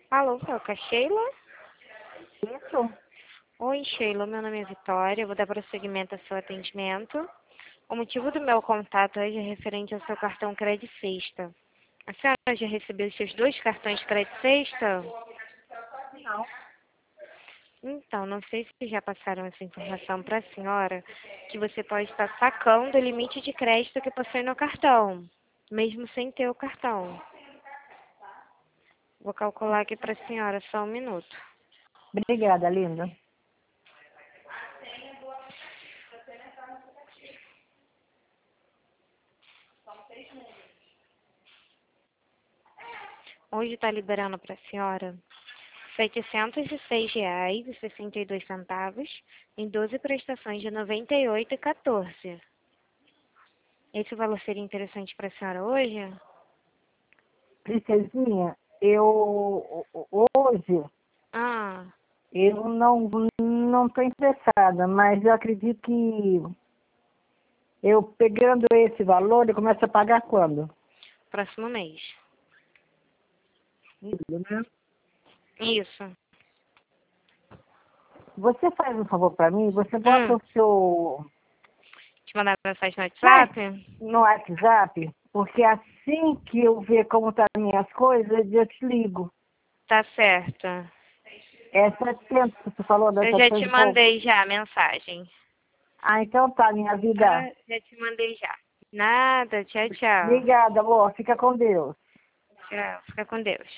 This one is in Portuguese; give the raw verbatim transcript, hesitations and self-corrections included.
Alô, fala com a Sheila? Isso? Oi, Sheila, meu nome é Vitória, eu vou dar prosseguimento ao seu atendimento. O motivo do meu contato hoje é referente ao seu cartão Crédito Sexta. A senhora já recebeu os seus dois cartões Crédito Sexta? Não. Então, não sei se já passaram essa informação para a senhora, que você pode estar sacando o limite de crédito que possui no cartão, mesmo sem ter o cartão. Vou calcular aqui para a senhora, só um minuto. Obrigada, linda. Hoje está liberando para a senhora setecentos e seis reais e sessenta e dois centavos em doze prestações de noventa e oito e quatorze. Esse valor seria interessante para a senhora hoje? Princesinha, eu hoje Ah, eu não não estou interessada, mas eu acredito que eu pegando esse valor, eu começo a pagar quando? próximo mês. Isso, né? Isso. Você faz um favor para mim, você bota Hum, o seu te mandar mensagem no site WhatsApp? no WhatsApp, porque assim que eu ver como estão as minhas coisas, eu te ligo. Tá certo. É setecentos que você falou, da Eu já te setecentos e pouco? mandei já a mensagem. Ah, então tá, minha vida. Ah, já te mandei já. Nada, tchau, tchau. Obrigada, amor. Fica com Deus. Tchau, fica com Deus.